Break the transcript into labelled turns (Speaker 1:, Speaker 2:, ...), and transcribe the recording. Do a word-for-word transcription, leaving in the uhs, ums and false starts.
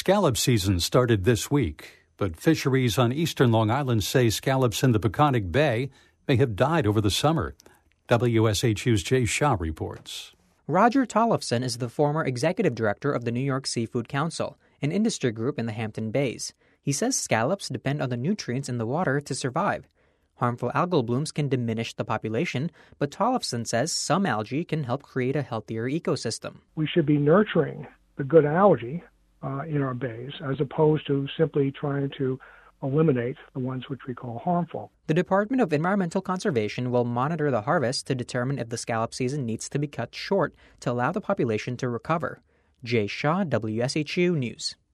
Speaker 1: Scallop season started this week, but fisheries on eastern Long Island say scallops in the Peconic Bay may have died over the summer. W S H U's Jay Shah reports.
Speaker 2: Roger Tollefson is the former executive director of the New York Seafood Council, an industry group in the Hampton Bays. He says scallops depend on the nutrients in the water to survive. Harmful algal blooms can diminish the population, but Tollefson says some algae can help create a healthier ecosystem.
Speaker 3: We should be nurturing the good algae uh, in our bays as opposed to simply trying to eliminate the ones which we call harmful.
Speaker 2: The Department of Environmental Conservation will monitor the harvest to determine if the scallop season needs to be cut short to allow the population to recover. Jay Shah, W S H U News.